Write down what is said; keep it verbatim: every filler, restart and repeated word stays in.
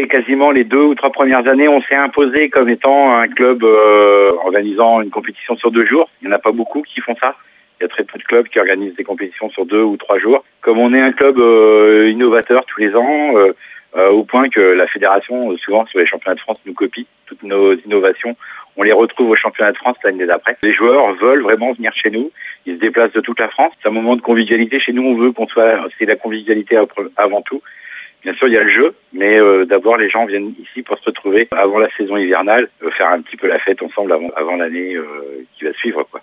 quasiment les deux ou trois premières années, on s'est imposé comme étant un club euh, organisant une compétition sur deux jours. Il n'y en a pas beaucoup qui font ça. Il y a très peu de clubs qui organisent des compétitions sur deux ou trois jours. Comme on est un club euh, innovateur tous les ans, euh, euh, au point que la fédération, souvent sur les championnats de France, nous copie toutes nos innovations. On les retrouve au championnat de France l'année d'après. Les joueurs veulent vraiment venir chez nous. Ils se déplacent de toute la France. C'est un moment de convivialité. Chez nous, on veut qu'on soit, c'est la convivialité avant tout. Bien sûr, il y a le jeu, mais euh, d'abord, les gens viennent ici pour se retrouver avant la saison hivernale, euh, faire un petit peu la fête ensemble avant, avant l'année euh, qui va suivre, quoi.